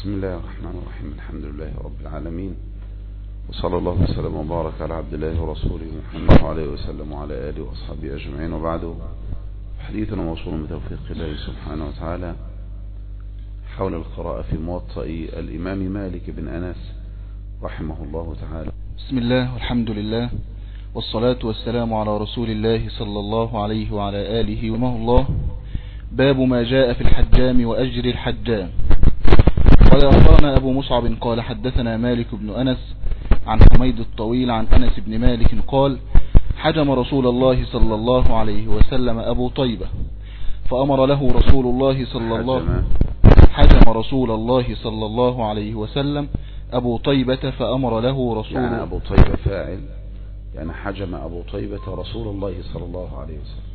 بسم الله الرحمن الرحيم. الحمد لله رب العالمين، وصلى الله وسلم وبارك على عبد الله ورسوله محمد عليه وسلم وعلى آله وأصحابه أجمعين، وبعد. حديثنا موصول بتوفيق الله سبحانه وتعالى حول القراءة في موطأ الإمام مالك بن أنس رحمه الله تعالى. بسم الله والحمد لله والصلاة والسلام على رسول الله صلى الله عليه وعلى آله ومه الله. باب ما جاء في الحجام وأجر الحجام. قال أخبرنا أبو مصعب قال حدثنا مالك بن أنس عن حميد الطويل عن أنس بن مالك قال حجم رسول الله صلى الله عليه وسلم أبو طيبة فأمر له رسول الله صلى الله حجم رسول الله صلى الله عليه وسلم أبو طيبة فأمر له رسول يعني أبو طيبة فاعل، يعني حجم أبو طيبة رسول الله صلى الله عليه وسلم.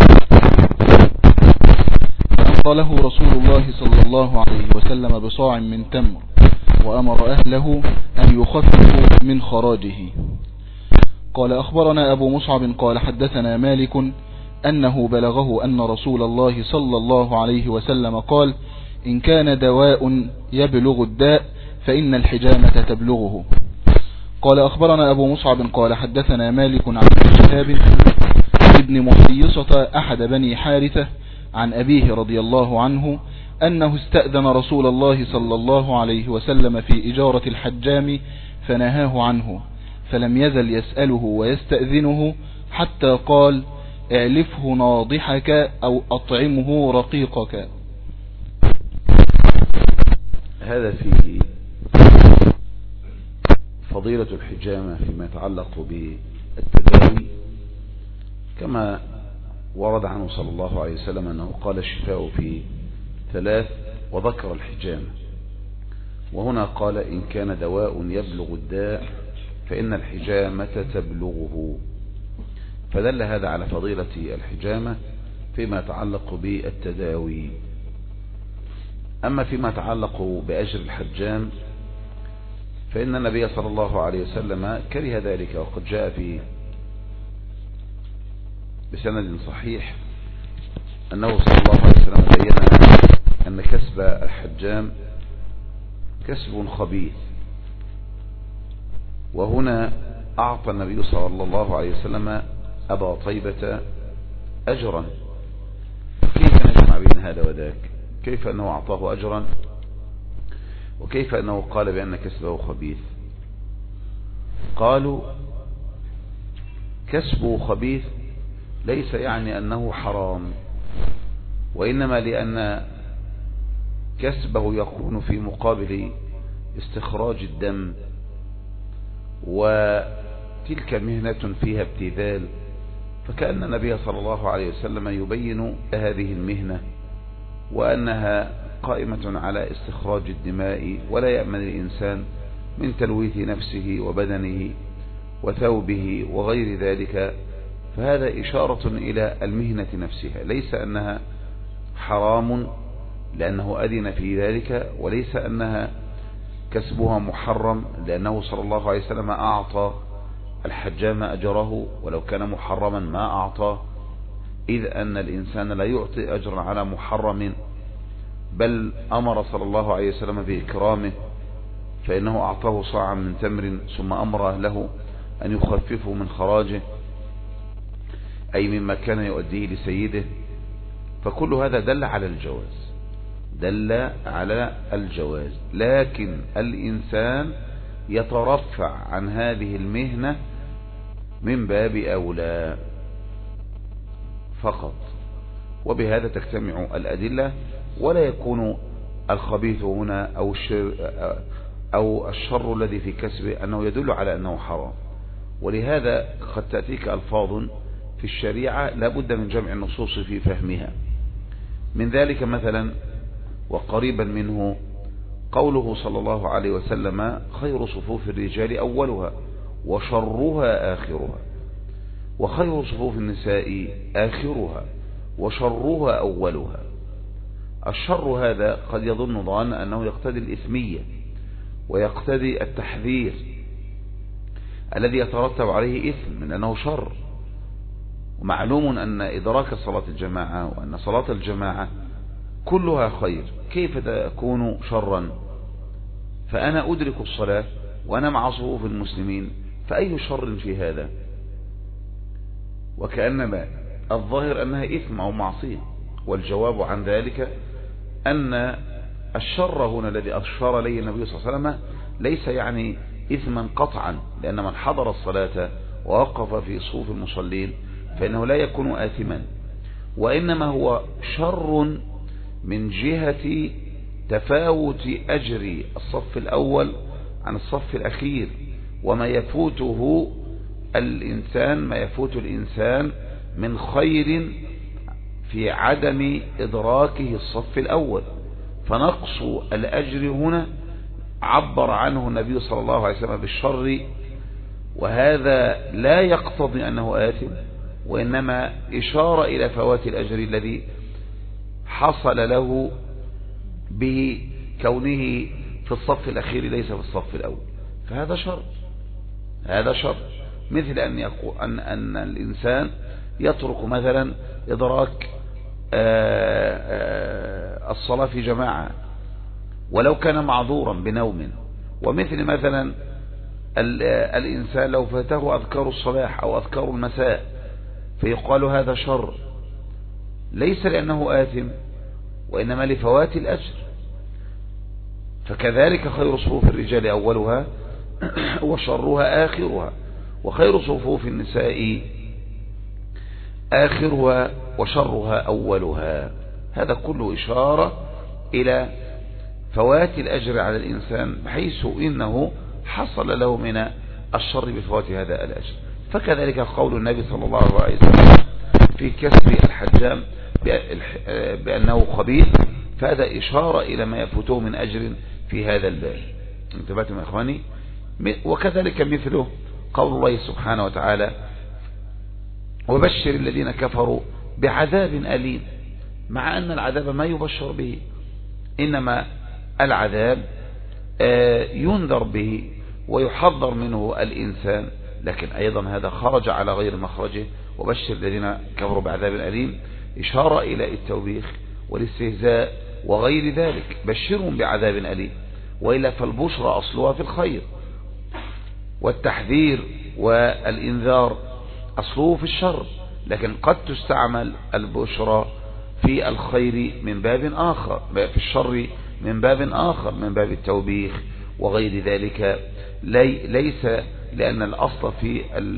فأمر له رسول الله صلى الله عليه وسلم بصاع من تمر وأمر أهله أن يخففوا من خراجه. قال أخبرنا أبو مصعب قال حدثنا مالك أنه بلغه أن رسول الله صلى الله عليه وسلم قال إن كان دواء يبلغ الداء فإن الحجامة تبلغه. قال أخبرنا أبو مصعب قال حدثنا مالك عن شهاب ابن محيصة أحد بني حارثة عن أبيه رضي الله عنه أنه استأذن رسول الله صلى الله عليه وسلم في إجارة الحجام فنهاه عنه، فلم يزل يسأله ويستأذنه حتى قال اعلفه ناضحك أو أطعمه رقيقك. هذا فيه فضيلة الحجامة فيما يتعلق بالتداوي، كما ورد عنه صلى الله عليه وسلم أنه قال الشفاء في 3 وذكر الحجامة، وهنا قال إن كان دواء يبلغ الداء فإن الحجامة تبلغه، فدل هذا على فضيلة الحجامة فيما يتعلق بالتداوي. أما فيما يتعلق بأجر الحجام فإن النبي صلى الله عليه وسلم كره ذلك، وقد جاء في بسند صحيح أنه صلى الله عليه وسلم بين أن كسب الحجام كسب خبيث، وهنا أعطى النبي صلى الله عليه وسلم أبا طيبة أجرا. كيف نجمع بين هذا وذاك؟ كيف أنه أعطاه أجرا وكيف أنه قال بأن كسبه خبيث؟ قالوا كسبه خبيث ليس يعني أنه حرام، وإنما لأن كسبه يكون في مقابل استخراج الدم، وتلك مهنة فيها ابتذال، فكأن النبي صلى الله عليه وسلم يبين هذه المهنة وأنها قائمة على استخراج الدماء، ولا يأمن الإنسان من تلويث نفسه وبدنه وثوبه وغير ذلك، فهذا إشارة إلى المهنة نفسها، ليس أنها حرام لأنه أذن في ذلك، وليس أنها كسبها محرم لأنه صلى الله عليه وسلم أعطى الحجام أجره، ولو كان محرما ما أعطى، إذ أن الإنسان لا يعطي أجرا على محرم، بل أمر صلى الله عليه وسلم بإكرامه، فإنه أعطاه صاعا من تمر ثم أمر له أن يخففه من خراجه، أي مما كان يؤديه لسيده. فكل هذا دل على الجواز، دل على الجواز، لكن الإنسان يترفع عن هذه المهنة من باب أولى فقط، وبهذا تجتمع الأدلة، ولا يكون الخبيث هنا أو الشر الذي في كسبه أنه يدل على أنه حرام. ولهذا قد تأتيك ألفاظ في الشريعة لا بد من جمع النصوص في فهمها. من ذلك مثلا وقريبا منه قوله صلى الله عليه وسلم خير صفوف الرجال أولها وشرها آخرها، وخير صفوف النساء آخرها وشرها أولها. الشر هذا قد يظن ظن أنه يقتضي الإثمية ويقتضي التحذير الذي يترتب عليه إثم من أنه شر، ومعلوم أن إدراك صلاة الجماعة وأن صلاة الجماعة كلها خير، كيف تكون شرا؟ فأنا أدرك الصلاة وأنا مع صفوف المسلمين، فأي شر في هذا؟ وكأنما الظاهر أنها إثم أو معصية، والجواب عن ذلك أن الشر هنا الذي أشار إليه النبي صلى الله عليه وسلم ليس يعني إثما قطعا، لأن من حضر الصلاة ووقف في صفوف المصلين فإنه لا يكون آثما، وإنما هو شر من جهة تفاوت أجر الصف الأول عن الصف الأخير، وما يفوته الإنسان من خير في عدم إدراكه الصف الأول. فنقص الأجر هنا عبر عنه النبي صلى الله عليه وسلم بالشر، وهذا لا يقتضي أنه آثم، وإنما إشارة إلى فوات الأجر الذي حصل له بكونه في الصف الأخير ليس في الصف الأول، فهذا شر. هذا شر مثل أن يقول أن الإنسان يترك مثلا إدراك الصلاة في جماعة ولو كان معذورا بنوم، ومثل مثلا الإنسان لو فاته أذكار الصباح أو أذكار المساء فيقال هذا شر، ليس لأنه آثم وإنما لفوات الأجر. فكذلك خير صفوف الرجال أولها وشرها آخرها، وخير صفوف النساء آخرها وشرها أولها. هذا كله إشارة إلى فوات الأجر على الإنسان، بحيث إنه حصل له من الشر بفوات هذا الأجر. فكذلك قول النبي صلى الله عليه وسلم في كسب الحجام بأنه خبيث، فهذا إشارة إلى ما يفوته من أجر في هذا الباب. انتبهتم يا إخواني؟ وكذلك مثله قول الله سبحانه وتعالى وبشر الذين كفروا بعذاب أليم، مع أن العذاب ما يبشر به، إنما العذاب ينذر به ويحذر منه الإنسان، لكن أيضا هذا خرج على غير مخرجه. وبشر الذين كفروا بعذاب أليم إشارة إلى التوبيخ والاستهزاء وغير ذلك، بشرهم بعذاب أليم، وإلا فالبشرى أصلها في الخير، والتحذير والإنذار أصله في الشر، لكن قد تستعمل البشرى في الخير من باب آخر، في الشر من باب آخر، من باب التوبيخ وغير ذلك. ليس لأن الأصل في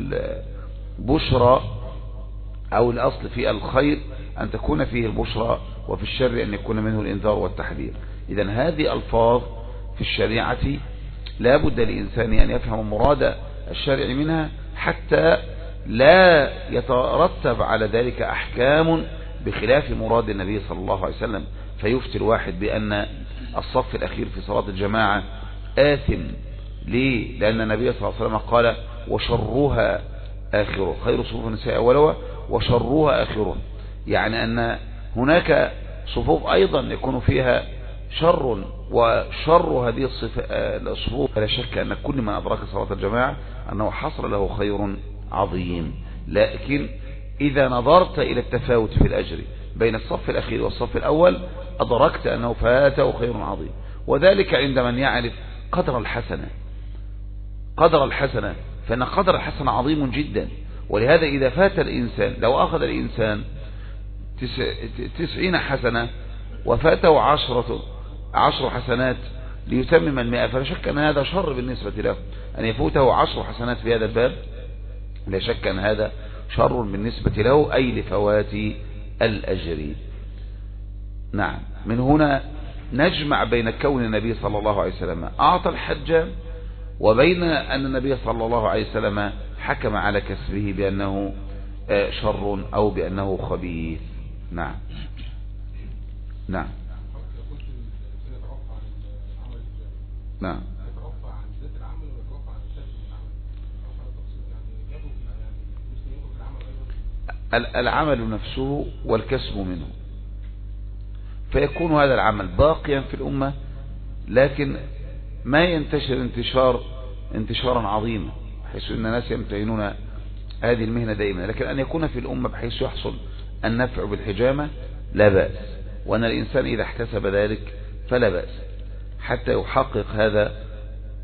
البشرى أو الأصل في الخير أن تكون فيه البشرى، وفي الشر أن يكون منه الإنذار والتحذير. إذن هذه ألفاظ في الشريعة لا بد للإنسان أن يفهم مراد الشرع منها، حتى لا يترتب على ذلك أحكام بخلاف مراد النبي صلى الله عليه وسلم، فيفتي الواحد بأن الصف الأخير في صلاة الجماعة آثم. ليه؟ لأن النبي صلى الله عليه وسلم قال وشرها آخره، خير صفوف النساء أولها وشرها آخره، يعني أن هناك صفوف أيضا يكون فيها شر، وشر هذه الصفوف لا شك أن كل من أدرك صلاة الجماعة أنه حصل له خير عظيم. لكن إذا نظرت إلى التفاوت في الأجر بين الصف الأخير والصف الأول أدركت أنه فاته خير عظيم، وذلك عند من يعرف قدر الحسنة، فإن قدر الحسنة عظيم جدا. ولهذا إذا فات الإنسان، لو أخذ الإنسان 90 حسنة وفاته 10 حسنات ليتمم 100، فلا شك أن هذا شر بالنسبة له. أن يفوته 10 حسنات في هذا الباب لا شك أن هذا شر بالنسبة له، أي لفوات الأجر. نعم، من هنا نجمع بين كون النبي صلى الله عليه وسلم أعطى الحج، وبين أن النبي صلى الله عليه وسلم حكم على كسبه بأنه شر أو بأنه خبيث. نعم نعم نعم. العمل نفسه والكسب منه، فيكون هذا العمل باقيا في الأمة، لكن ما ينتشر انتشارا عظيما بحيث أن الناس يمتهنون هذه المهنة دائما، لكن أن يكون في الأمة بحيث يحصل النفع بالحجامة لا بأس، وأن الإنسان إذا احتسب ذلك فلا بأس، حتى يحقق هذا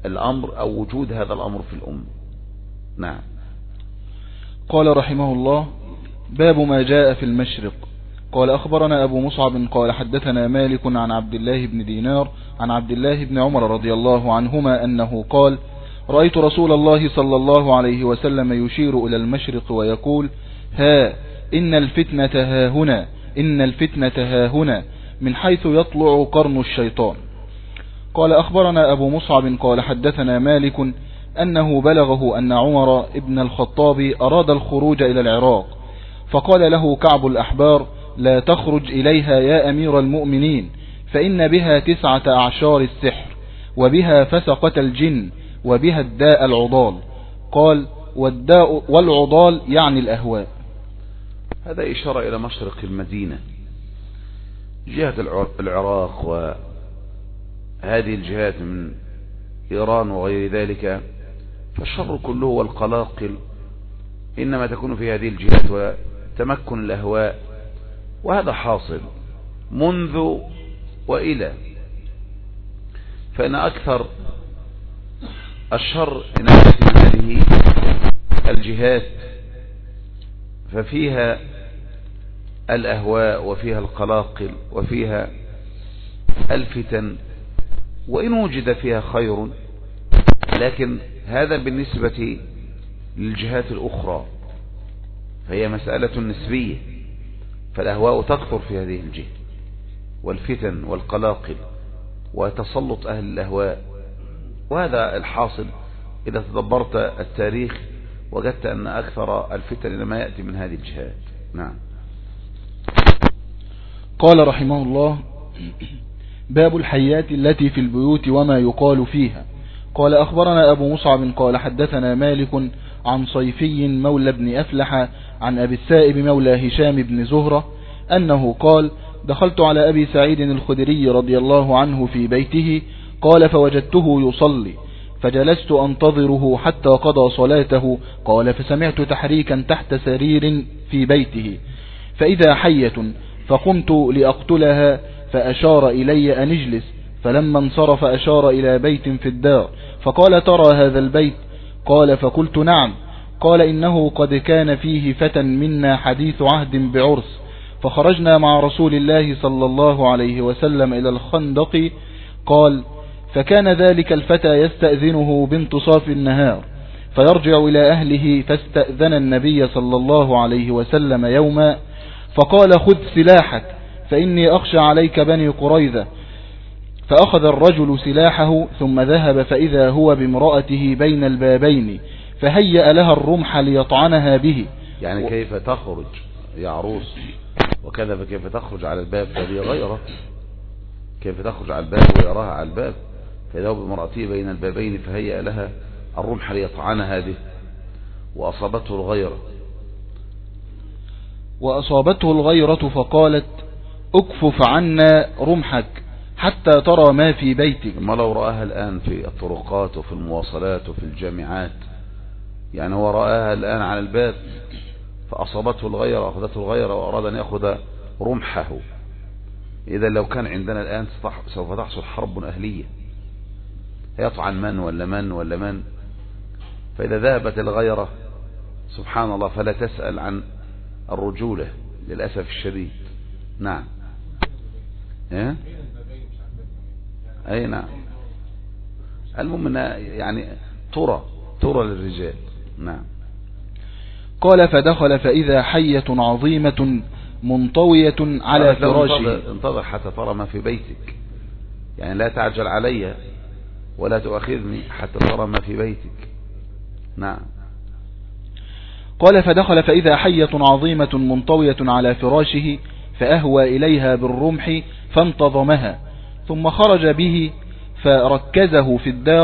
الأمر أو وجود هذا الأمر في الأمة. نعم. قال رحمه الله: باب ما جاء في المشرق. قال أخبرنا أبو مصعب قال حدثنا مالك عن عبد الله بن دينار عن عبد الله بن عمر رضي الله عنهما أنه قال: رأيت رسول الله صلى الله عليه وسلم يشير إلى المشرق ويقول: ها إن الفتنة ها هنا، إن الفتنة ها هنا، من حيث يطلع قرن الشيطان. قال أخبرنا أبو مصعب قال حدثنا مالك أنه بلغه أن عمر ابن الخطاب أراد الخروج إلى العراق، فقال له كعب الأحبار: لا تخرج إليها يا أمير المؤمنين، فإن بها 9 أعشار السحر، وبها فسقة الجن، وبها الداء العضال. قال: والداء والعضال يعني الأهواء. هذا إشارة إلى مشرق المدينة، جهة العراق وهذه الجهات من إيران وغير ذلك، فالشر كله والقلاقل إنما تكون في هذه الجهات وتمكن الأهواء، وهذا حاصل منذ وإلى. فإن أكثر الشر إن من هذه الجهات ففيها الأهواء وفيها القلاقل وفيها الفتن، وإن وجد فيها خير، لكن هذا بالنسبة للجهات الأخرى فهي مسألة نسبية، فالأهواء تكثر في هذه الجهة والفتن والقلاقل وتسلط أهل الأهواء، وهذا الحاصل. إذا تدبرت التاريخ وجدت أن أكثر الفتن لما يأتي من هذه الجهات. نعم. قال رحمه الله: باب الحيات التي في البيوت وما يقال فيها. قال أخبرنا أبو مصعب قال حدثنا مالك عن صيفي مولى بن أفلح عن أبي السائب مولى هشام بن زهرة أنه قال: دخلت على أبي سعيد الخدري رضي الله عنه في بيته، قال: فوجدته يصلي، فجلست أنتظره حتى قضى صلاته. قال: فسمعت تحريكا تحت سرير في بيته، فإذا حية، فقمت لأقتلها، فأشار إلي أن اجلس، فلما انصرف أشار إلى بيت في الدار، فقال: ترى هذا البيت؟ قال: فقلت: نعم. قال: إنه قد كان فيه فتى منا حديث عهد بعرس، فخرجنا مع رسول الله صلى الله عليه وسلم إلى الخندق. قال: فكان ذلك الفتى يستأذنه بانتصاف النهار، فيرجع إلى أهله، فاستأذن النبي صلى الله عليه وسلم يوما، فقال: خذ سلاحك، فإني أخشى عليك بني قريظة. فأخذ الرجل سلاحه ثم ذهب، فإذا هو بامرأته بين البابين، فهيأ لها الرمح ليطعنها به. يعني كيف تخرج يا عروس وكذا، فكيف تخرج على الباب؟ فهي غيره، كيف تخرج على الباب ويراها على الباب؟ فإذا هو بامرأته بين البابين فهيأ لها الرمح ليطعنها به، وأصابته الغيرة فقالت: اكفف عنا رمحك حتى ترى ما في بيتك. ما لو رآها الآن في الطرقات وفي المواصلات وفي الجامعات، يعني هو رآها الآن على الباب فأصابته الغيرة، أخذته الغيرة وأراد أن يأخذ رمحه. إذا لو كان عندنا الآن سوف تحصل حرب أهلية، يطعن من ولا من ولا من. فإذا ذهبت الغيرة سبحان الله فلا تسأل عن الرجولة للأسف الشديد. نعم. أي نعم. المهم يعني ترى للرجال. نعم. قال: فدخل فإذا حية عظيمة منطوية على فراشه. انتظر حتى ترى ما في بيتك، يعني لا تعجل علي ولا تؤخذني حتى ترى ما في بيتك. نعم. قال: فدخل فإذا حية عظيمة منطوية على فراشه، فأهوى إليها بالرمح فانتظمها، ثم خرج به فركزه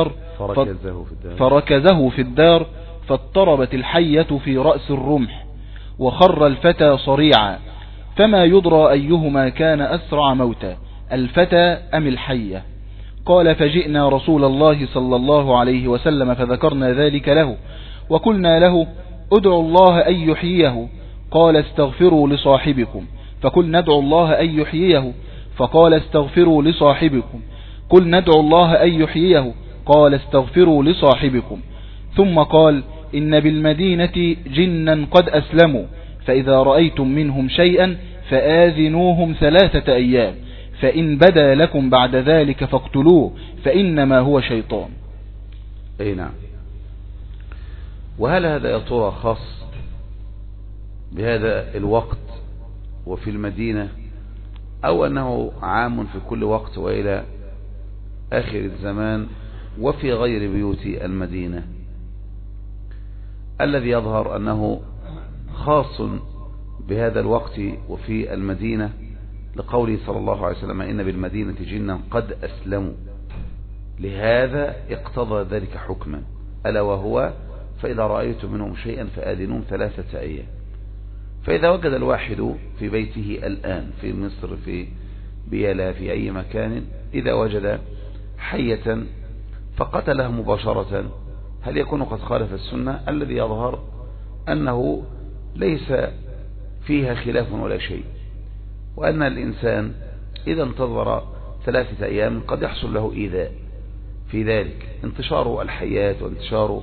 في الدار فاضطربت الحية في رأس الرمح، وخر الفتى صريعا، فما يدرى أيهما كان أسرع موتا، الفتى أم الحية. قال: فجئنا رسول الله صلى الله عليه وسلم فذكرنا ذلك له، وقلنا له: ادعوا الله أن يحييه. قال: استغفروا لصاحبكم. فقل ندعو الله أن يحييه. فقال: استغفروا لصاحبكم. قل ندعو الله أن يحييه. قال استغفروا لصاحبكم. ثم قال إن بالمدينة جنا قد أسلموا، فإذا رأيتم منهم شيئا فآذنوهم 3 أيام، فإن بدا لكم بعد ذلك فاقتلوه، فإنما هو شيطان. أي نعم. وهل هذا يا ترى خاص بهذا الوقت وفي المدينة، أو أنه عام في كل وقت وإلى آخر الزمان وفي غير بيوت المدينة؟ الذي يظهر أنه خاص بهذا الوقت وفي المدينة، لقوله صلى الله عليه وسلم إن بالمدينة جنا قد أسلموا، لهذا اقتضى ذلك حكما، ألا وهو فإذا رأيتم منهم شيئا فآذنوهم 3 أيام. فإذا وجد الواحد في بيته الآن في مصر، في بيلا، في أي مكان، إذا وجد حية فقتله مباشرة، هل يكون قد خالف السنة؟ الذي يظهر أنه ليس فيها خلاف ولا شيء، وأن الإنسان إذا انتظر 3 أيام قد يحصل له إيذاء في ذلك، انتشار الحيات وانتشار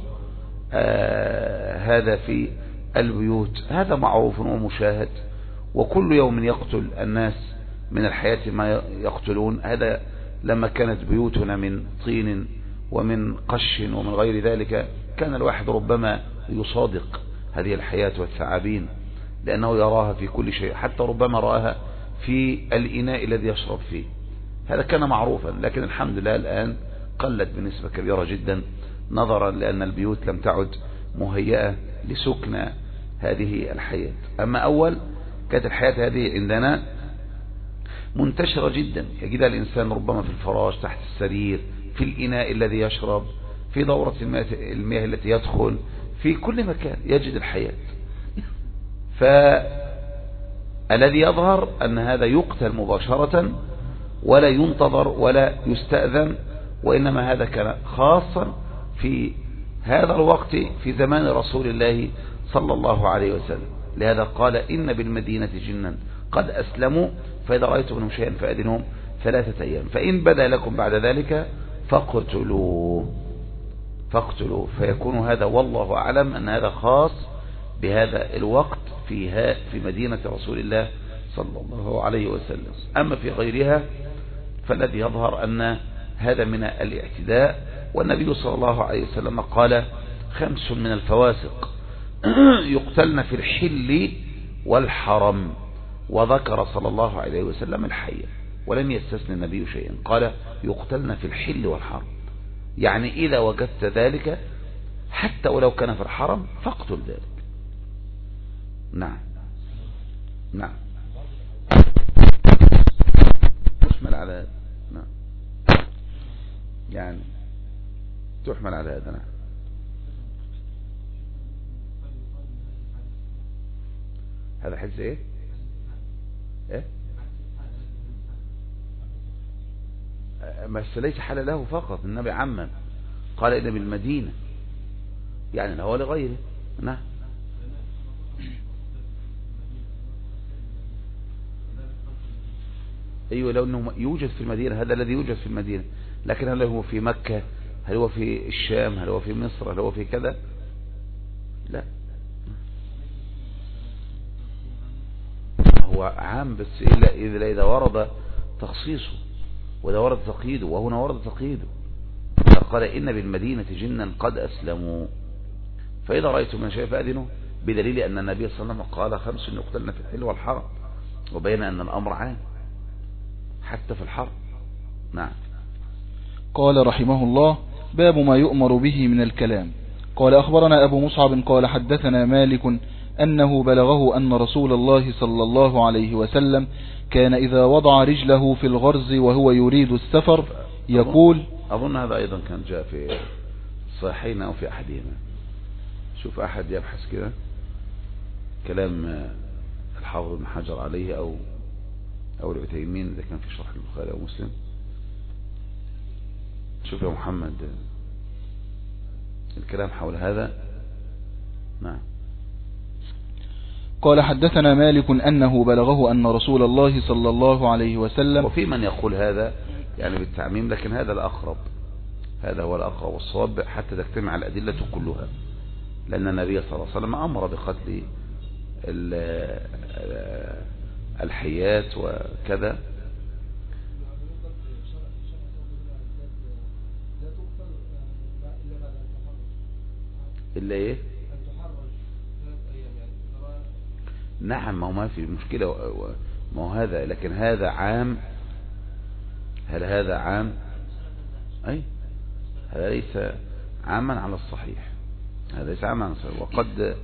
هذا في البيوت، هذا معروف ومشاهد، وكل يوم يقتل الناس من الحياة ما يقتلون. هذا لما كانت بيوتنا من طين ومن قش ومن غير ذلك، كان الواحد ربما يصادق هذه الحياة والثعابين، لأنه يراها في كل شيء، حتى ربما رآها في الإناء الذي يشرب فيه. هذا كان معروفا، لكن الحمد لله الآن قلت بنسبة كبيرة جدا، نظرا لأن البيوت لم تعد مهيئة لسكن هذه الحياة. أما أول كانت الحياة هذه عندنا منتشرة جدا، يجدها الإنسان ربما في الفراش، تحت السرير، في الإناء الذي يشرب، في دورة المياه التي يدخل، في كل مكان يجد الحياة. فالذي يظهر أن هذا يقتل مباشرة ولا ينتظر ولا يستأذن، وإنما هذا كان خاصا في هذا الوقت في زمان رسول الله صلى الله عليه وسلم. لهذا قال إن بالمدينة جنا قد أسلموا، فإذا رأيتم منهم شيئا فأذنوهم 3 أيام، فإن بدا لكم بعد ذلك فاقتلوا. فيكون هذا والله أعلم أن هذا خاص بهذا الوقت في مدينة رسول الله صلى الله عليه وسلم. أما في غيرها فالذي يظهر أن هذا من الاعتداء، والنبي صلى الله عليه وسلم قال 5 من الفواسق يقتلن في الحل والحرم، وذكر صلى الله عليه وسلم الحية، ولم يستثني النبي شيئا، قال يقتلن في الحل والحرم، يعني إذا وجدت ذلك حتى ولو كان في الحرم فاقتل ذلك. نعم نعم، تحمل على هذا. نعم، يعني تحمل على هذا. نعم، هذا حديث ايه؟ بس ليس حل له فقط، النبي عمم قال إن بالمدينة، يعني هو لغيره. نعم، أيوة، لو أنه يوجد في المدينة، هذا الذي يوجد في المدينة، لكن هل هو في مكة، هل هو في الشام، هل هو في مصر، هل هو في كذا؟ لا، هو عام، بس إذا ورد تخصيصه وإذا ورد تقييده، وهنا ورد تقييده، قال إن بالمدينة جنا قد أسلموا، فإذا رأيتم من شيء فأذنوا، بدليل أن النبي صلى الله عليه وسلم قال 5 يقتلن في الحل والحرم، وبين أن الأمر عام حتى في الحرم. نعم. قال رحمه الله: باب ما يؤمر به من الكلام. قال أخبرنا أبو مصعب قال حدثنا مالك أنه بلغه أن رسول الله صلى الله عليه وسلم كان إذا وضع رجله في الغرز وهو يريد السفر يقول، أظن هذا أيضا كان جاء في الصحيحين أو في أحدهما. شوف أحد يبحث كده كلام الحافظ ابن حجر عليه أو العثيمين إذا كان في شرح البخاري أو مسلم. شوف يا محمد الكلام حول هذا. نعم. قال حدثنا مالك أنه بلغه أن رسول الله صلى الله عليه وسلم، وفي من يقول هذا يعني بالتعميم، لكن هذا الأقرب، هذا هو الأقرب والصواب حتى تجتمع الأدلة كلها، لأن النبي صلى الله عليه وسلم أمر بقتل الحيات وكذا. إلا إيه؟ نعم، ما هو ما في مشكلة، ما هو هذا، لكن هذا عام. هل هذا عام؟ أي هذا ليس عاما على الصحيح، هذا ليس عاما على الصحيح. وقد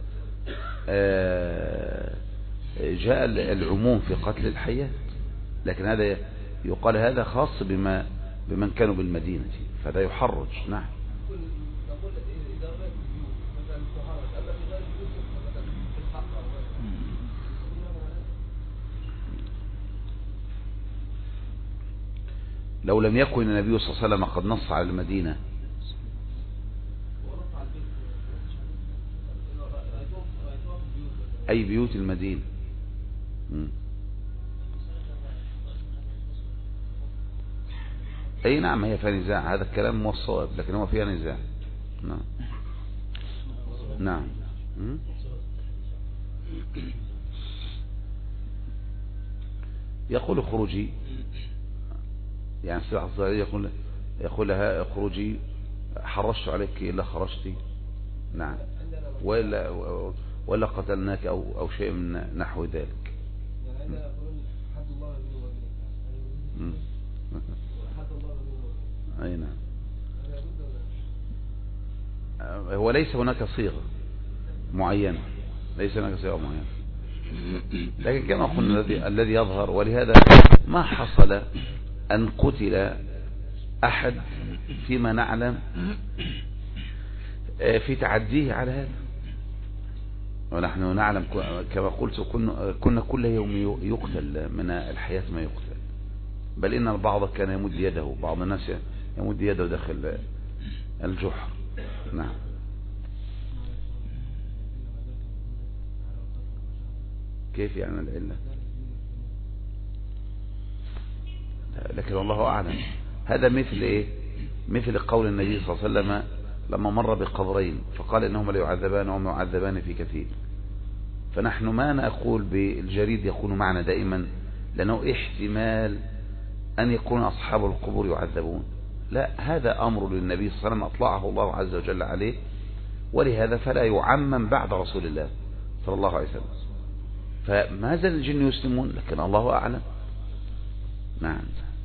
جاء العموم في قتل الحيات، لكن هذا يقال هذا خاص بمن كانوا بالمدينة، فهذا يحرج. نعم. لو لم يكن النبي صلى الله عليه وسلم قد نص على المدينة، أي بيوت المدينة. أي نعم، هي فيها نزاع، هذا الكلام هو الصواب، لكن هو فيها نزاع. نعم نعم. يقول خروجي، يعني السلاح الظاهري يقول لها خروجي، حرشت عليك إلا خرجتي. نعم. ولا قتلناك أو شيء من نحو ذلك. أي نعم. هو ليس هناك صيغة معينة، ليس هناك صيغة معينة، لكن كما قلنا الذي يظهر، ولهذا ما حصل أن قتل أحد فيما نعلم في تعديه على هذا، ونحن نعلم كما قلت كنا كل يوم يقتل من الحياة ما يقتل، بل إن البعض كان يمد يده، بعض الناس يمد يده داخل الجحر. نعم. كيف يعني العلة؟ لكن الله أعلم. هذا مثل إيه؟ مثل قول النبي صلى الله عليه وسلم لما مر بقبرين فقال إنهما لا يعذبان وما يعذبان في كثير. فنحن ما نقول بالجريد يكون معنا دائما، لأنه احتمال أن يكون أصحاب القبور يعذبون. لا، هذا أمر للنبي صلى الله عليه وسلم أطلعه الله عز وجل عليه، ولهذا فلا يعمم بعد رسول الله صلى الله عليه وسلم. فما زال الجن يسلمون، لكن الله أعلم. نعم.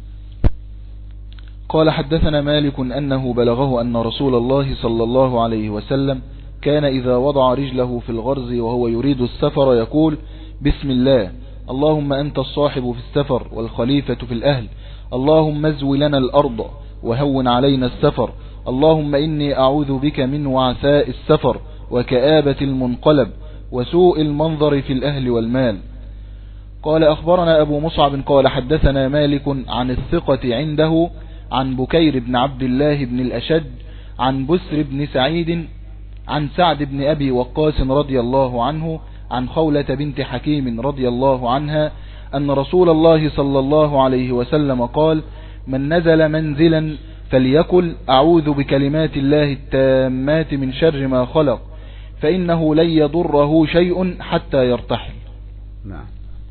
قال حدثنا مالك أنه بلغه أن رسول الله صلى الله عليه وسلم كان إذا وضع رجله في الغرز وهو يريد السفر يقول: بسم الله، اللهم أنت الصاحب في السفر والخليفة في الأهل، اللهم ازو لنا الأرض وهون علينا السفر، اللهم إني أعوذ بك من وعثاء السفر وكآبة المنقلب وسوء المنظر في الأهل والمال. قال أخبرنا أبو مصعب قال حدثنا مالك عن الثقة عنده عن بكير بن عبد الله بن الأشج عن بسر بن سعيد عن سعد بن أبي وقاص رضي الله عنه عن خولة بنت حكيم رضي الله عنها أن رسول الله صلى الله عليه وسلم قال: من نزل منزلا فليقل أعوذ بكلمات الله التامات من شر ما خلق، فإنه لن يضره شيء حتى يرتحل. نعم.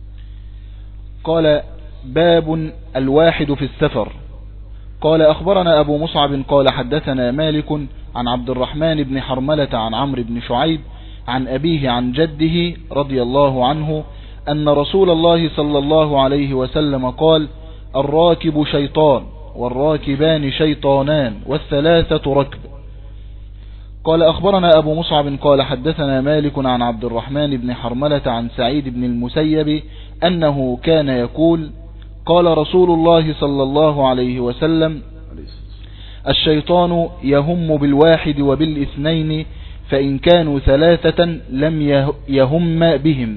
قال: باب الواحد في السفر. قال أخبرنا أبو مصعب قال حدثنا مالك عن عبد الرحمن بن حرملة عن عمرو بن شعيب عن أبيه عن جده رضي الله عنه أن رسول الله صلى الله عليه وسلم قال: الراكب شيطان والراكبان شيطانان والثلاثة ركب. قال أخبرنا أبو مصعب قال حدثنا مالك عن عبد الرحمن بن حرملة عن سعيد بن المسيب أنه كان يقول: قال رسول الله صلى الله عليه وسلم: الشيطان يهم بالواحد وبالاثنين، فإن كانوا ثلاثة لم يهم بهم.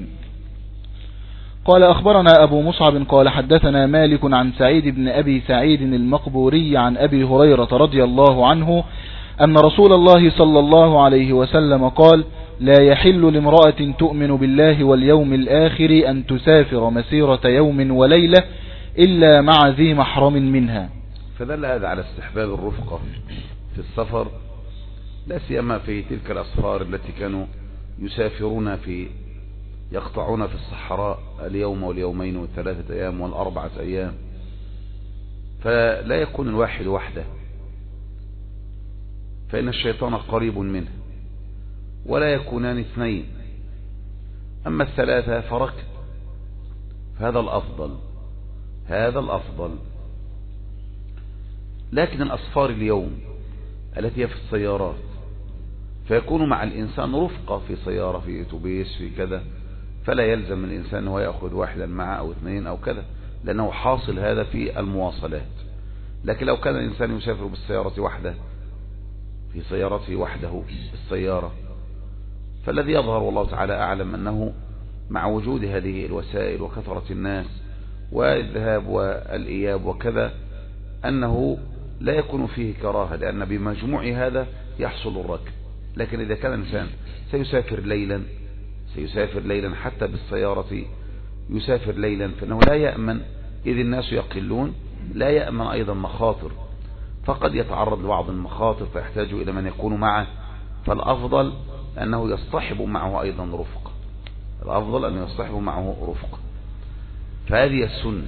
قال أخبرنا أبو مصعب قال حدثنا مالك عن سعيد بن أبي سعيد المقبوري عن أبي هريرة رضي الله عنه أن رسول الله صلى الله عليه وسلم قال: لا يحل لامرأة تؤمن بالله واليوم الآخر أن تسافر مسيرة يوم وليلة إلا مع ذي محرم منها. فدل هذا على استحباب الرفقة في السفر، لا سيما في تلك الأسفار التي كانوا يسافرون يقطعون في الصحراء اليوم واليومين والثلاثة أيام والأربعة أيام، فلا يكون الواحد وحده، فإن الشيطان قريب منه، ولا يكونان اثنين. أما الثلاثة فركب، هذا الأفضل، هذا الأفضل. لكن الأسفار اليوم التي هي في السيارات، فيكون مع الإنسان رفقة في سيارة، في أتوبيس، في كذا، فلا يلزم الإنسان هو يأخذ واحدا معه أو اثنين أو كذا، لأنه حاصل هذا في المواصلات. لكن لو كان الإنسان يسافر بالسيارة وحده، في سيارته وحده السيارة، فالذي يظهر والله تعالى أعلم أنه مع وجود هذه الوسائل وكثرة الناس والذهاب والإياب وكذا، أنه لا يكون فيه كراهة، لأن بمجموع هذا يحصل الركب. لكن إذا كان الإنسان سيسافر ليلا حتى بالسيارة يسافر ليلا، فإنه لا يأمن، إذ الناس يقلون، لا يأمن أيضا مخاطر، فقد يتعرض لبعض المخاطر فيحتاج إلى من يكون معه. فالأفضل أنه يصطحب معه أيضا رفق، الأفضل أن يصطحب معه رفق. فهذه السنة،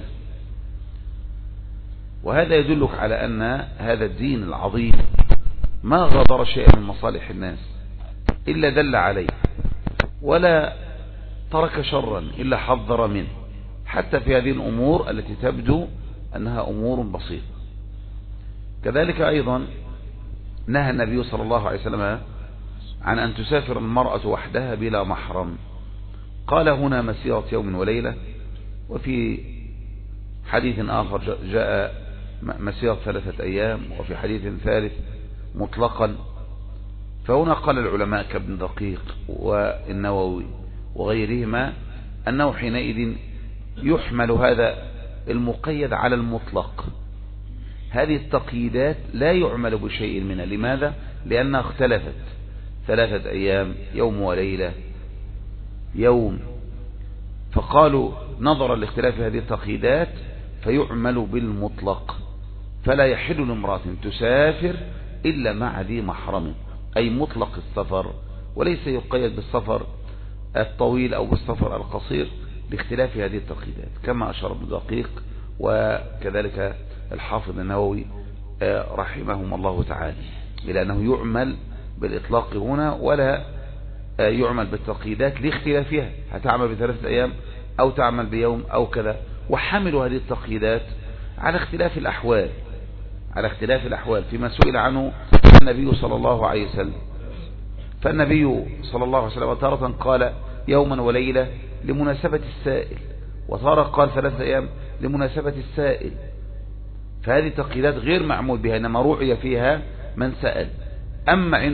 وهذا يدلك على أن هذا الدين العظيم ما غادر شيئا من مصالح الناس إلا دل عليه، ولا ترك شرا إلا حذر منه، حتى في هذه الأمور التي تبدو أنها أمور بسيطة. كذلك أيضا نهى النبي صلى الله عليه وسلم عن أن تسافر المرأة وحدها بلا محرم، قال هنا مسيرة يوم وليلة، وفي حديث آخر جاء مسيرة 3 أيام، وفي حديث ثالث مطلقا. فهنا قال العلماء كابن دقيق والنووي وغيرهما أنه حينئذ يحمل هذا المقيد على المطلق. هذه التقييدات لا يعمل بشيء منها. لماذا؟ لأنها اختلفت، 3 أيام، يوم وليلة، يوم، فقالوا نظرا لاختلاف هذه التقييدات فيعمل بالمطلق. فلا يحل لامرأة تسافر إلا مع ذي محرم، أي مطلق السفر، وليس يقيد بالسفر الطويل أو بالسفر القصير لاختلاف هذه التقييدات، كما أشار ابن دقيق وكذلك الحافظ النووي رحمهم الله تعالى، إلى أنه يعمل بالإطلاق هنا ولا يعمل بالتقييدات لاختلافها، هتعمل ب3 أيام أو تعمل بيوم أو كذا. وحملوا هذه التقييدات على اختلاف الأحوال، على اختلاف الأحوال فيما سئل عنه النبي صلى الله عليه وسلم. فالنبي صلى الله عليه وسلم تارة قال يوما وليلة لمناسبة السائل، وتارة قال 3 أيام لمناسبة السائل. فهذه التقييدات غير معمول بها، إنما رعي فيها من سأل. أما عند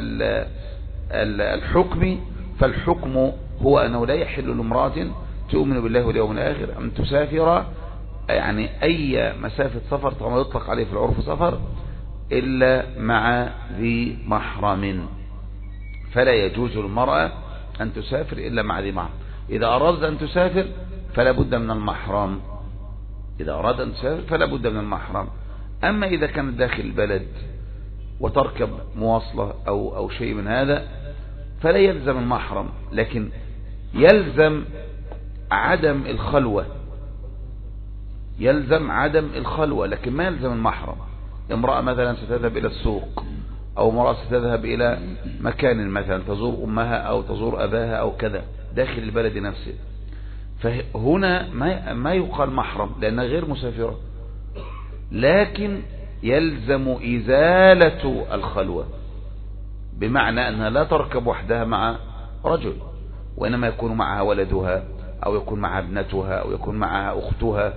الحكم، فالحكم هو أنه لا يحل لامرأة تؤمن بالله واليوم الآخر أن تسافر، يعني أي مسافة سفر كما يطلق عليه في العرف سفر، إلا مع ذي محرم. فلا يجوز للمرأة أن تسافر إلا مع ذي محرم. إذا أراد أن تسافر فلا بد من المحرم، إذا أراد أن تسافر فلا بد من المحرم. أما إذا كانت داخل البلد وتركب مواصلة أو شيء من هذا فلا يلزم المحرم، لكن يلزم عدم الخلوة، يلزم عدم الخلوة، لكن ما يلزم المحرم. امرأة مثلا ستذهب إلى السوق، أو امرأة ستذهب إلى مكان مثلا تزور أمها أو تزور أباها أو كذا داخل البلد نفسه، فهنا ما يقال محرم لأنها غير مسافرة، لكن يلزم إزالة الخلوة، بمعنى أنها لا تركب وحدها مع رجل، وإنما يكون معها ولدها أو يكون معها ابنتها أو يكون معها أختها،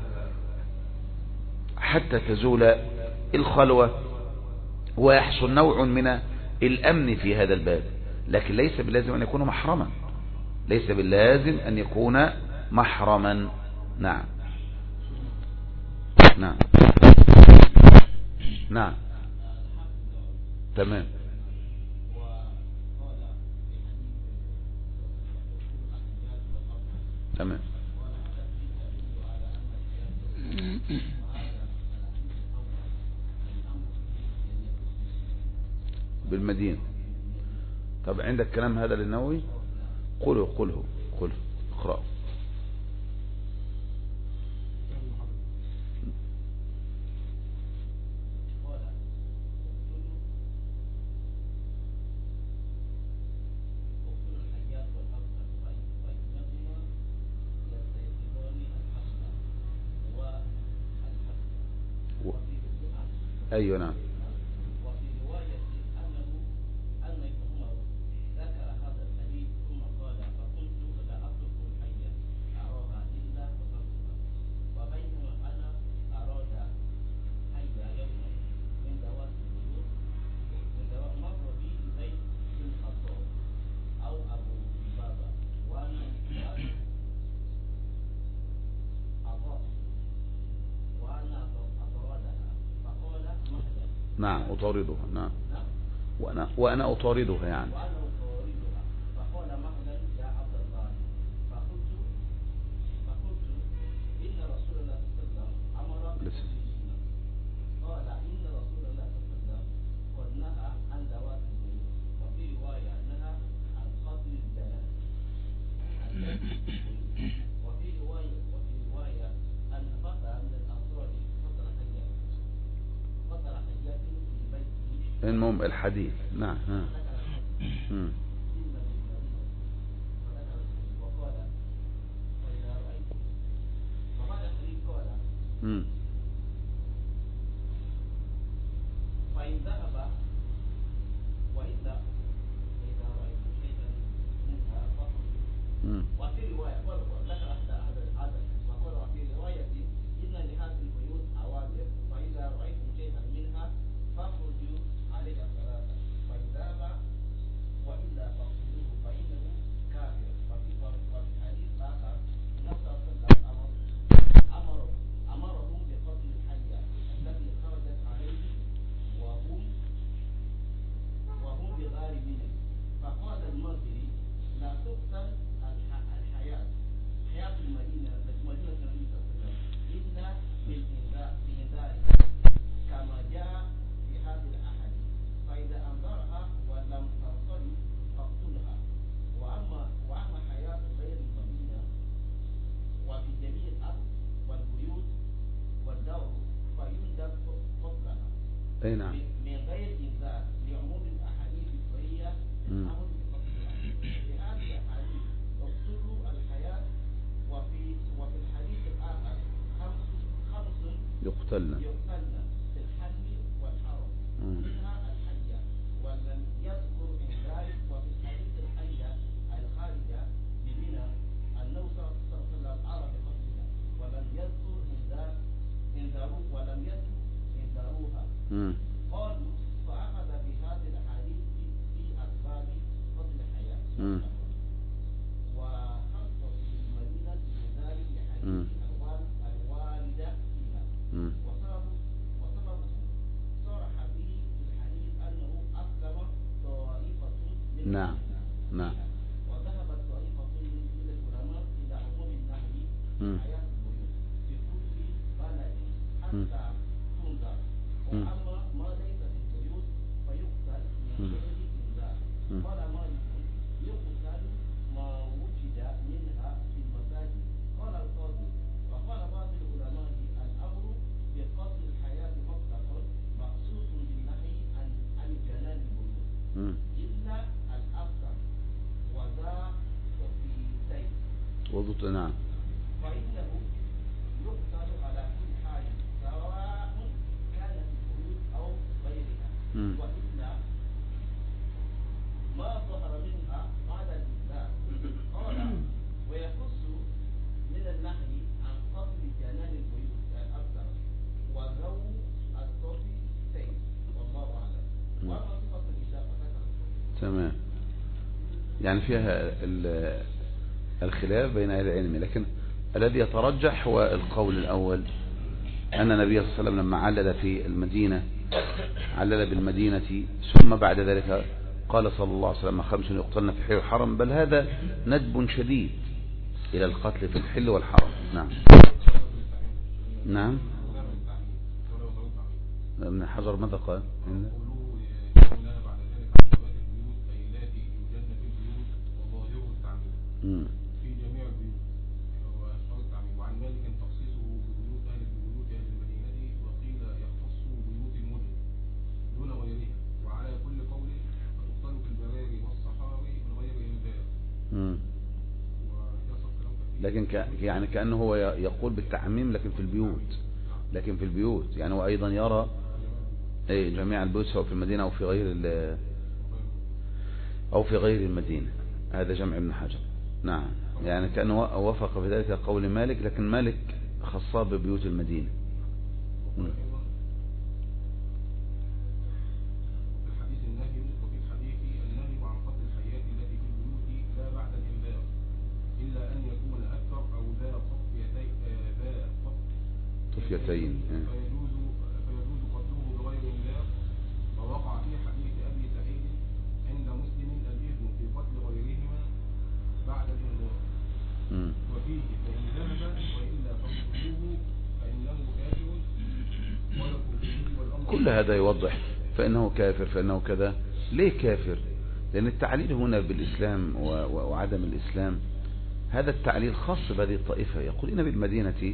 حتى تزول الخلوة ويحصل نوع من الأمن في هذا الباب. لكن ليس باللازم أن يكون محرما، ليس باللازم أن يكون محرما. نعم نعم نعم تمام. تمام. بالمدينة. طب عندك كلام هذا للنووي؟ قله اقرأه. أيوة نعم. وفي رواية أن عمر ذكر هذا الحديث ثم قال فقلت لا أترك الحية أراها إلا فقدتها، وبينما أنا أراد حية يوما من ذوات البيوت مر بي زيد بن خطاب أو أبو لبابة وأنا نعم أطاردها. نعم وأنا أطاردها يعني. فقال مهلا يا عبد الله، فقلت إن رسول الله صلى الله عليه وسلم أمر بالمسلمين. قال إن رسول الله صلى الله عليه وسلم قد نهى عن ذوات البيوت، وفي رواية نهى عن قتل الجنان، وفي رواية أن فتى من الأنصار قتل حية في بيته. المهم الحديث. نعم. فإن ذهب وإذا رأيت شيئا منها فخذ. وفي رواية ذكر هذا وقال وفي رواية إن لهذه البيوت أوامر فإذا رأيتم شيئا منها فاخرجوا عليها ثلاثة، فإن ذهب وإلا فاقتلوه فإنه كافر. وفي الحديث الآخر إن صلى الله عليه وسلم أمرهم بقتل الحية التي خرجت عليه وهم بغار منه. فقال المنذري لا تقتل حياة المدينة النبي صلى الله عليه وسلم إلا بإنذار كما جاء في هذه الأحاديث، فإذا أنذرها ولم تنصرف فاقتلها. وأما حياة غير المدينة وفي جميع الأرض والبيوت والدور فيندب قتلها. أي نعم. من غير إنذار لعموم الأحاديث الصحيحة الأمر بقتلها. في هذه الأحاديث اقتلوا الحياة، وفي الحديث الآخر خمس يقتلن في الحل والحرم منها الحية، ولم يذكر من ذلك. وفي الحديث الحية الخارجة بمنى أنه صلى الله عليه وسلم أمر بقتلها ولم يذكر إنذاروها. قالوا فأخذ بهذه الأحاديث في أسباب قتل الحياة وخص في المدينة من ذلك لحديث الوالدة فيها، وسببه صرح به في الحديث أنه أسلم طائفة من نعم. وذهبت طائفة من العلماء إلى عموم النهي عن حياة البيوت في كل بلد حتى تنذر، وأما ما ليس في البيوت فيقتل من غير إنذار. قال مالك يقتل ما وجد منها في المساجد. قال القاضي وقال بعض العلماء الأمر بقتل الحياة مطلقا مخصوص بالنهي عن جنان البيوت إلا الأكثر وذا في سيف. نعم. فإنه يقتل على كل حال سواء كانت البيوت أو غيرها، وإلا ما ظهر منها بعد الإنذار. قال ويخص من النهي عن قتل جنان البيوت الأكثر وذو الصوت سيف، والله أعلم. وأما صفة الإجابة تمام. يعني فيها الخلاف بين أهل العلم، لكن الذي يترجح هو القول الأول أن النبي صلى الله عليه وسلم لما علل في المدينة علل بالمدينة، ثم بعد ذلك قال صلى الله عليه وسلم 5 يقتلن في الحل والحرم، بل هذا ندب شديد إلى القتل في الحل والحرم. نعم. ابن حجر ماذا قال؟ في جميع البيوت وأشهر التعميم. وعن مالك تخصيصه ببيوت أهل المدينة وقيل يختص بيوت المدن دون غيرها. وعلى كل قول فتقتل في البراري والصحاري من غير إنذار. لكن يعني كأنه هو يقول بالتعميم لكن في البيوت يعني هو أيضا يرى جميع البيوت سواء في المدينة أو في غير المدينة. هذا جمع ابن حجر. نعم، يعني كأنه وفق في ذلك قول مالك، لكن مالك خصاه ببيوت المدينة. طفيتين فيجوز قتله بغير إنذار. ووقع في حديث أبي سعيد عند مسلم الإذن في قتل غيرهما بعد الإنذار. وفيه فإن ذهب وإلا فاقتلوه فإنه كافر ويكفر والأمر. كل هذا يوضح فإنه كافر فإنه كذا. ليه كافر؟ لأن التعليل هنا بالإسلام وعدم الإسلام هذا التعليل خاص بهذه الطائفة. يقول إن بالمدينة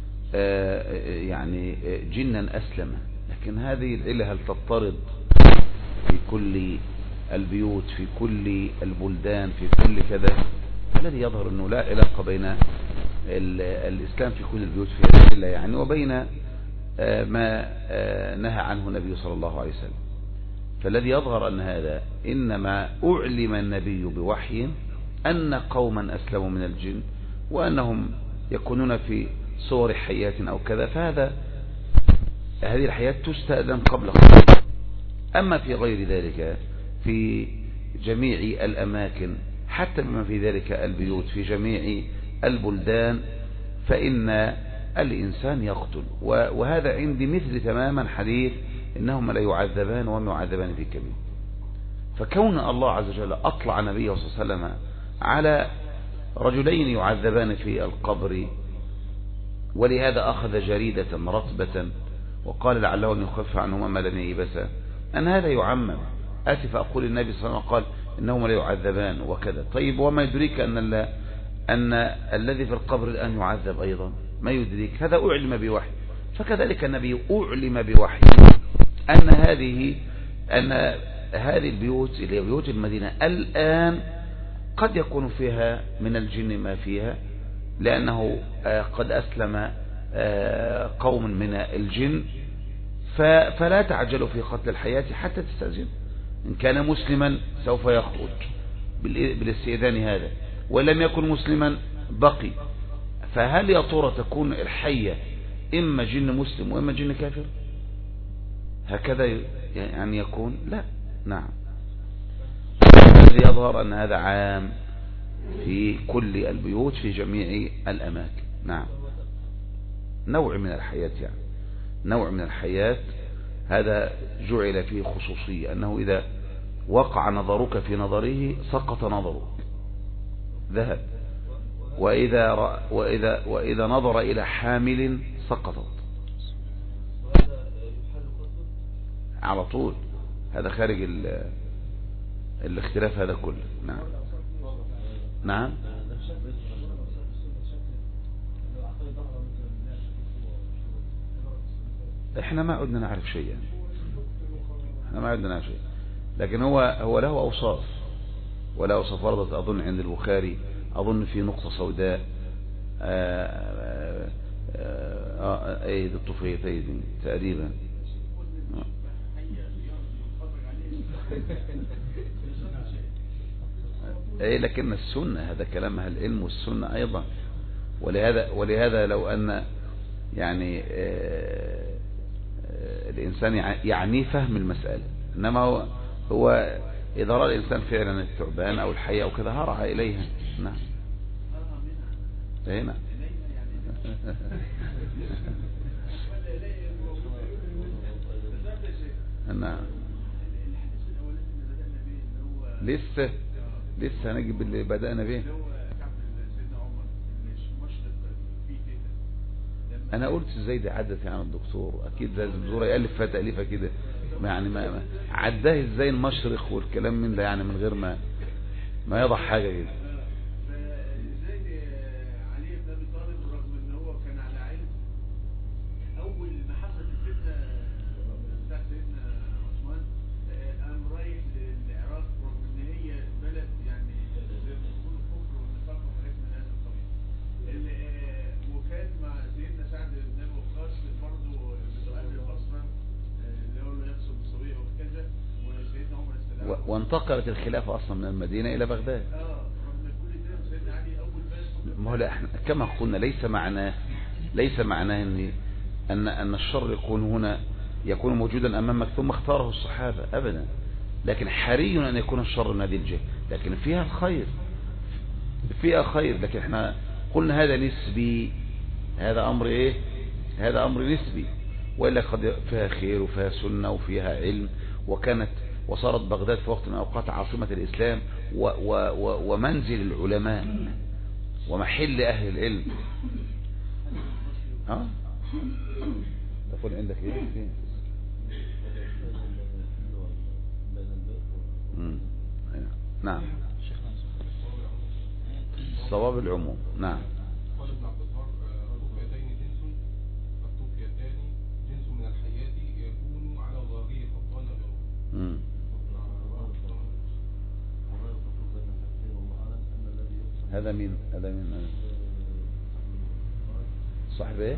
يعني جنا أسلم، لكن هذه العلة هل تضطرد في كل البيوت في كل البلدان في كل كذا؟ الذي يظهر أنه لا علاقة بين الإسلام في كل البيوت في هذه العلة يعني وبين ما نهى عنه النبي صلى الله عليه وسلم. فالذي يظهر أن هذا إنما أعلم النبي بوحي أن قوما أسلموا من الجن وأنهم يكونون في صور حيات أو كذا، هذه الحياة تستأذن قبل خروج. أما في غير ذلك في جميع الأماكن حتى بما في ذلك البيوت في جميع البلدان فإن الإنسان يقتل. وهذا عندي مثل تماما حديث إنهما لا يعذبان وهم يعذبان في كبير. فكون الله عز وجل أطلع نبيه صلى الله عليه وسلم على رجلين يعذبان في القبر، ولهذا أخذ جريدة رطبة وقال لعله أن يخفف عنهما ما لم ييبسا، أن هذا يعمم. آسف أقول النبي صلى الله عليه وسلم قال إنهما لا يعذبان وكذا. طيب وما يدريك أن الذي في القبر الآن يعذب أيضا؟ ما يدريك؟ هذا أعلم بوحي. فكذلك النبي أعلم بوحي أن هذه البيوت اللي هي بيوت المدينة الآن قد يكون فيها من الجن ما فيها، لأنه قد أسلم قوم من الجن، فلا تعجلوا في قتل الحياة حتى تستأذن. إن كان مسلما سوف يخرج بالاستئذان هذا، ولم يكن مسلما بقي. فهل يا ترى تكون الحية إما جن مسلم وإما جن كافر؟ هكذا يعني يكون؟ لا. نعم، الذي يظهر أن هذا عام في كل البيوت في جميع الأماكن. نعم، نوع من الحياة يعني نوع من الحياة هذا جعل فيه خصوصية، أنه إذا وقع نظرك في نظره سقط نظرك ذهب، وإذا نظر إلى حامل سقطت على طول. هذا خارج الاختلاف هذا كله. نعم نعم. احنا ما عدنا نعرف شيئا، لكن هو له اوصاف وله اوصاف وردت اظن عند البخاري، اظن في نقطة سوداء ايد الطفيلتين تقريبا. لكن السنة هذا كلام اهل العلم والسنة ايضا. ولهذا لو ان يعني الانسان يعني فهم المسألة، انما هو اذا رأى الانسان فعلا الثعبان او الحية او كذا هرع اليها. نعم هنا نعم. لسه هنجيب اللي بدأنا به. انا قلت ازاي دي عدت عن الدكتور، اكيد لازم الدكتور يألف فيها تأليفة كده يعني ما عداه ازاي المشرق والكلام من ده يعني من غير ما يضع حاجة كده. وانتقلت الخلافة أصلا من المدينة إلى بغداد. ما هو لا، احنا كما قلنا ليس معناه أن الشر يكون موجودا أمامك ثم اختاره الصحابة أبدا، لكن حري أن يكون الشر من هذه الجهة، لكن فيها الخير، لكن احنا قلنا هذا نسبي، هذا أمر إيه؟ هذا أمر نسبي، وإلا قد فيها خير وفيها سنة وفيها علم، وصارت بغداد في وقت من الأوقات عاصمة الإسلام ومنزل العلماء ومحل أهل العلم. تقول عندك إيه؟ نعم، صواب العموم. نعم. قال ابن عبد البر: الرقيتين التقيتان جنس من الحياة يكون على ظاهره خطان له. هذا مين صاحب ايه؟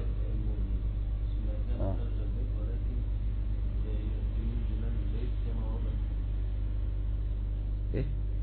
ايه؟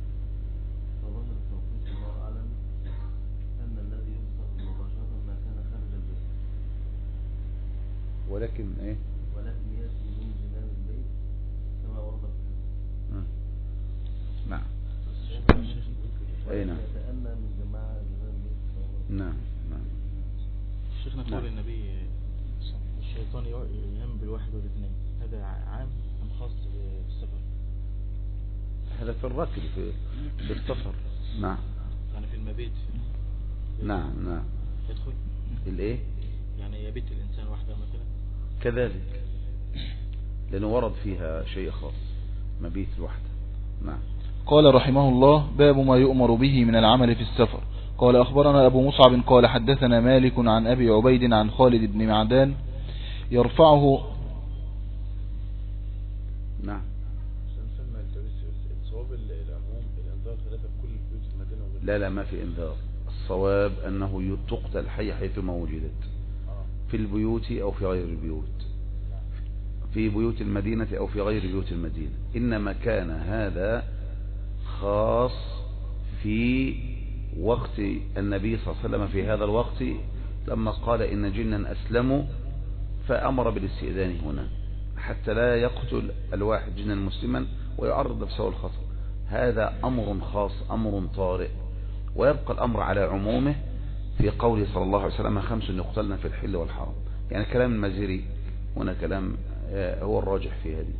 ولكن ايه؟ ولكن يأتي من جنان البيت كما ورد في نعم. اي نعم. يتأنى من جماعة جنان البيت. نعم. شيخنا قول النبي الشيطان ينام بالواحد والاثنين، هذا عام أم خاص بالسفر؟ هذا في الركب في السفر. نعم. يعني في المبيت. نعم. يدخل الايه؟ يعني يبيت الإنسان وحده مثلا كذلك، لأنه ورد فيها شيء خاص، مبيت الوحدة. نعم. قال رحمه الله: باب ما يؤمر به من العمل في السفر. قال أخبرنا أبو مصعب قال حدثنا مالك عن أبي عبيد عن خالد بن معدان يرفعه. نعم. لا ما في انذار، الصواب أنه تقتل حي حيثما وجدت، في البيوت أو في غير البيوت، في بيوت المدينة أو في غير بيوت المدينة، إنما كان هذا خاص في وقت النبي صلى الله عليه وسلم، في هذا الوقت لما قال إن جنا أسلموا، فأمر بالاستئذان هنا حتى لا يقتل الواحد جنا مسلما ويعرض نفسه الخطر. هذا أمر خاص، أمر طارئ، ويبقى الأمر على عمومه في قوله صلى الله عليه وسلم: 5 يقتلن في الحل والحرم. يعني كلام المازري هنا كلام هو الراجح في هذه.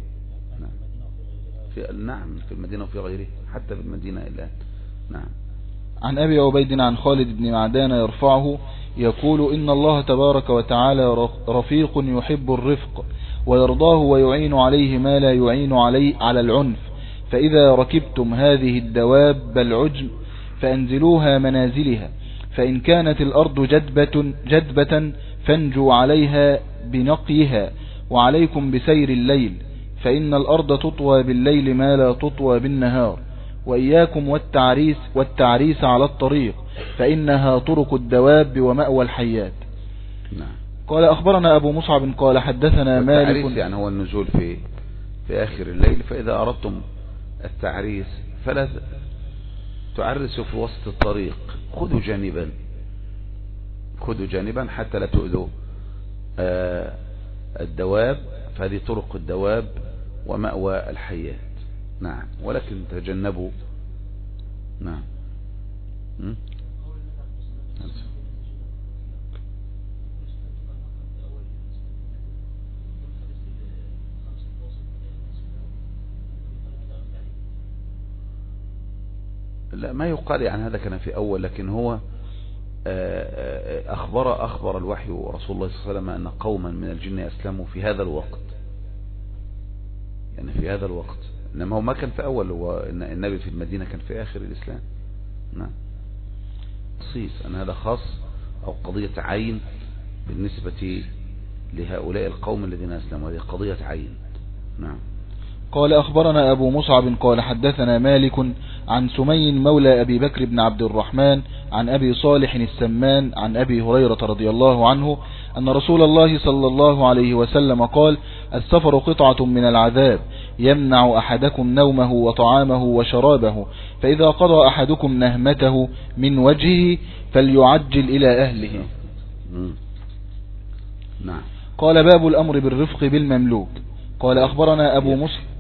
نعم في المدينة وفي غيره، حتى في المدينة الآن. نعم. عن أبي عبيد عن خالد بن معدان يرفعه يقول: إن الله تبارك وتعالى رفيق يحب الرفق ويرضاه ويعين عليه ما لا يعين على العنف، فإذا ركبتم هذه الدواب العجم فأنزلوها منازلها، فإن كانت الأرض جدبة فانجوا عليها بنقيها، وعليكم بسير الليل، فإن الأرض تطوى بالليل ما لا تطوى بالنهار، وإياكم والتعريس على الطريق، فإنها طرق الدواب ومأوى الحيات. نعم. قال أخبرنا أبو مصعب قال حدثنا مالك. التعريس يعني هو النزول في آخر الليل، فإذا أردتم التعريس فلا تعرسوا في وسط الطريق، خذوا جانبا حتى لا تؤذوا الدواب، فهذه طرق الدواب ومأوى الحيات. نعم. ولكن تجنبوا. نعم. لا ما يقال يعني هذا كان في أول، لكن هو أخبر الوحي ورسول الله صلى الله عليه وسلم أن قوما من الجن أسلموا في هذا الوقت، يعني في هذا الوقت، إنما هو ما كان في أول، هو النبي في المدينة كان في آخر الإسلام. نعم. خصيص أن هذا خاص أو قضية عين بالنسبة لهؤلاء القوم الذين أسلموا، هذه قضية عين. نعم. قال أخبرنا أبو مصعب قال حدثنا مالك عن سمي مولى أبي بكر بن عبد الرحمن عن أبي صالح السمان عن أبي هريرة رضي الله عنه أن رسول الله صلى الله عليه وسلم قال: السفر قطعة من العذاب يمنع أحدكم نومه وطعامه وشرابه، فإذا قضى أحدكم نهمته من وجهه فليعجل إلى أهله. نعم. قال: باب الأمر بالرفق بالمملوك. قال: أخبرنا أبو مسلم.